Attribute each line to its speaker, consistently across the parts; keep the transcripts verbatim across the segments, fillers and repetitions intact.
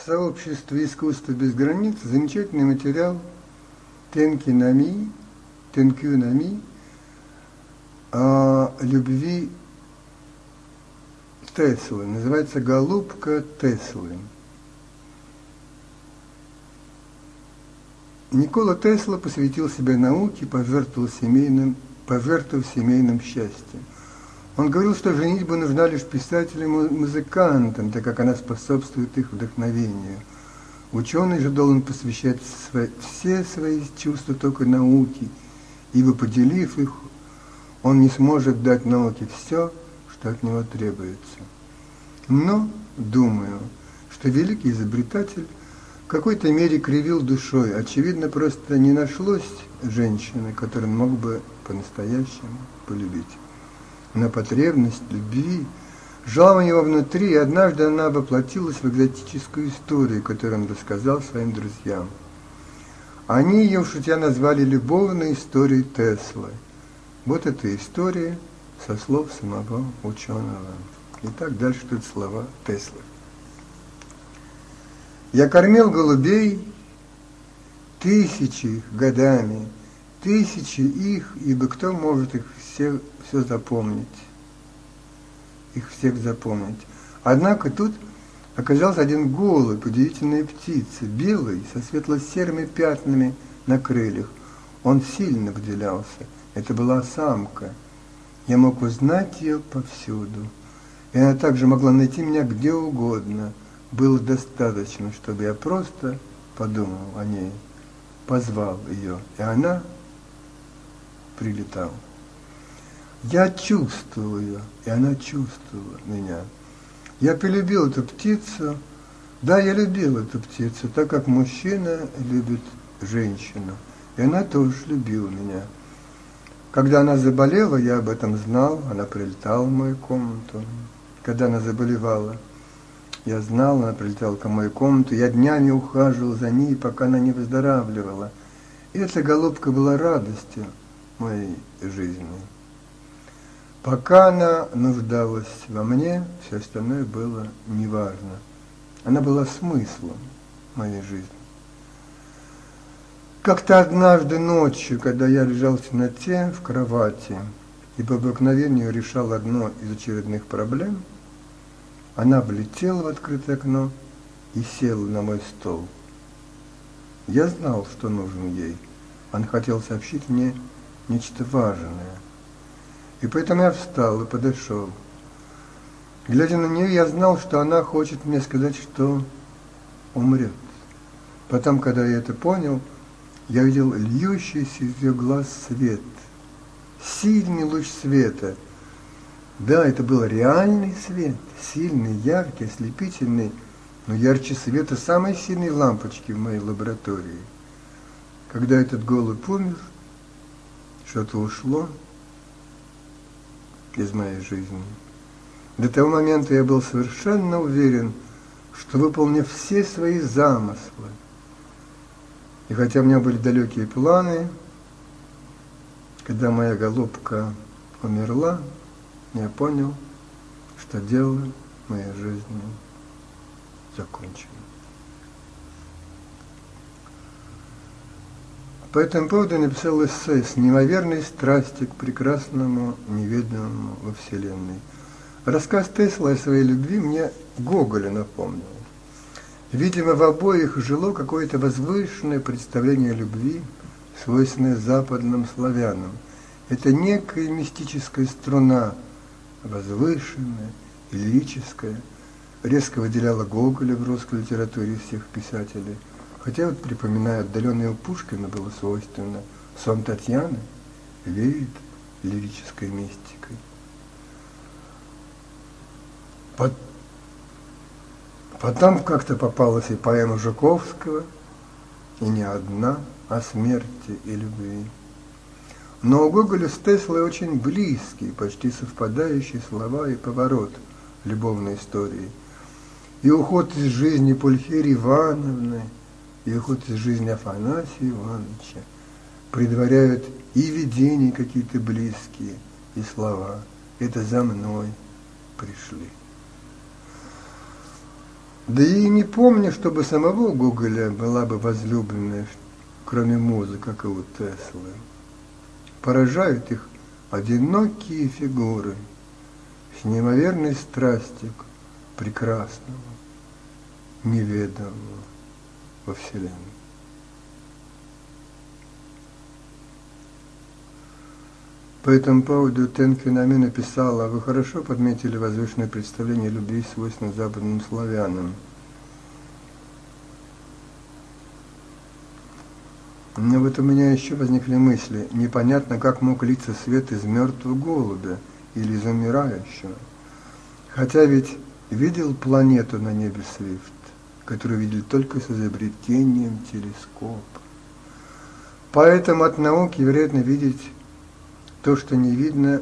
Speaker 1: сообществе искусства без границ замечательный материал Тенки Нами, Тенкю Нами о любви Теслы. Называется «Голубка Теслы». Никола Тесла посвятил себя науке, пожертвовал семейным, пожертвовав семейным счастьем. Он говорил, что женитьба нужна лишь писателям и музыкантам, так как она способствует их вдохновению. Ученый же должен посвящать свои, все свои чувства только науке, ибо, поделив их, он не сможет дать науке все, что от него требуется. Но, думаю, что великий изобретатель в какой-то мере кривил душой. Очевидно, просто не нашлось женщины, которую он мог бы по-настоящему полюбить. Но потребность любви жила у него внутри, и однажды она воплотилась в экзотическую историю, которую он рассказал своим друзьям. Они ее, шутя, назвали «любовной историей Теслы». Вот эта история со слов самого ученого. Итак, дальше тут слова Теслы. «Я кормил голубей тысячи годами, тысячи их, ибо кто может их всех все запомнить, их всех запомнить. Однако тут оказался один голубь, удивительная птица, белый, со светло-серыми пятнами на крыльях. Он сильно выделялся. Это была самка. Я мог узнать ее повсюду. И она также могла найти меня где угодно. Было достаточно, чтобы я просто подумал о ней, позвал ее, и она прилетала. Я чувствовал ее, и она чувствовала меня. Я полюбил эту птицу. Да, я любил эту птицу, так как мужчина любит женщину. И она тоже любила меня. Когда она заболела, я об этом знал, она прилетала в мою комнату. Когда она заболевала, я знал, она прилетала ко мою комнату. Я днями ухаживал за ней, пока она не выздоравливала. И эта голубка была радостью моей жизни. Пока она нуждалась во мне, все остальное было неважно. Она была смыслом моей жизни. Как-то однажды ночью, когда я лежал в темноте в кровати и по обыкновению решал одно из очередных проблем, она влетела в открытое окно и села на мой стол. Я знал, что нужно ей. Она хотела сообщить мне нечто важное. И поэтому я встал и подошел. Глядя на нее, я знал, что она хочет мне сказать, что умрет. Потом, когда я это понял, я видел льющийся из ее глаз свет. Сильный луч света. Да, это был реальный свет, сильный, яркий, ослепительный, но ярче света самой сильной лампочки в моей лаборатории. Когда этот голубь умер, что-то ушло из моей жизни. До того момента я был совершенно уверен, что выполнив все свои замыслы, и хотя у меня были далекие планы, когда моя голубка умерла, я понял, что дело моей жизни закончено. По этому поводу я написал эссе «С неимоверной страстью к прекрасному, неведомому во Вселенной». Рассказ Теслы о своей любви мне Гоголя напомнил. Видимо, в обоих жило какое-то возвышенное представление о любви, свойственное западным славянам. Это некая мистическая струна, возвышенная и лирическая, резко выделяла Гоголя в русской литературе всех писателей. Хотя вот, припоминая отдаленное у Пушкина, было свойственно, сон Татьяны веет лирической мистикой. Потом как-то попалась и поэма Жуковского, и не одна, о смерти и любви. Но у Гоголя с Теслой очень близкие, почти совпадающие слова и поворот любовной истории. И уход из жизни Пульхерии Ивановны, и уход из жизни Афанасия Ивановича предваряют и видения какие-то близкие, и слова. Это за мной пришли. Да и не помню, чтобы самого Гоголя была бы возлюбленная, кроме музы, как и у Теслы. Поражают их одинокие фигуры с неимоверной страстью к прекрасному, неведомому во Вселенной. По этому поводу Тенквин написала: «Вы хорошо подметили возвышенное представление любви, свойственное западным славянам. Но вот у меня еще возникли мысли. Непонятно, как мог литься свет из мертвого голубя или из умирающего. Хотя ведь видел планету на небе Свифт, которую видели только с изобретением телескопа. Поэтому от науки, вероятно, видеть то, что не видно,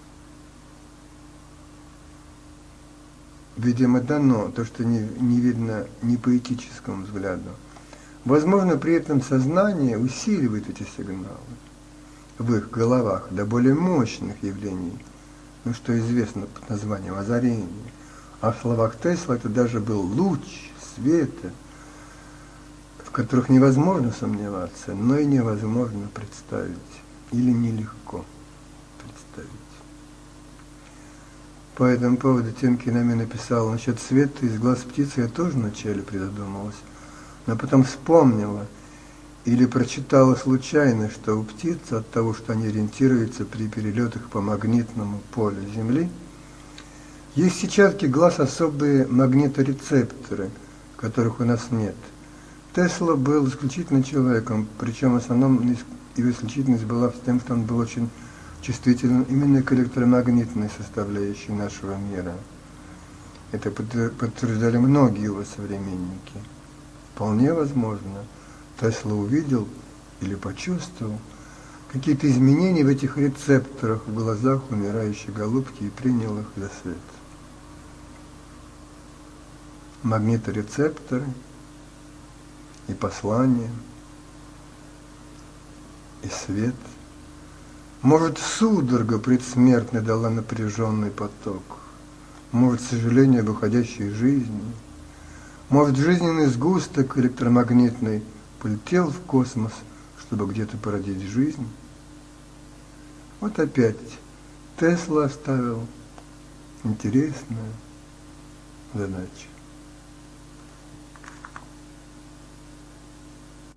Speaker 1: видимо, дано, то, что не, не видно ни поэтическому взгляду. Возможно, при этом сознание усиливает эти сигналы в их головах до более мощных явлений, ну, что известно под названием озарение. А в словах Тесла это даже был луч света, в которых невозможно сомневаться, но и невозможно представить, или нелегко представить. По этому поводу Тенквин написал: насчет света из глаз птицы я тоже вначале призадумалась, но потом вспомнила или прочитала случайно, что у птиц от того, что они ориентируются при перелетах по магнитному полю Земли, есть в сетчатке глаз особые магниторецепторы, которых у нас нет. Тесла был исключительным человеком, причем в основном его исключительность была в том, что он был очень чувствителен именно к электромагнитной составляющей нашего мира. Это подтверждали многие его современники. Вполне возможно, Тесла увидел или почувствовал какие-то изменения в этих рецепторах в глазах умирающей голубки и принял их за свет. Магниторецепторы и послание, и свет. Может, судорога предсмертная дала напряженный поток, может, сожаление об уходящей жизни, может, жизненный сгусток электромагнитный полетел в космос, чтобы где-то породить жизнь. Вот опять Тесла оставил интересную задачу.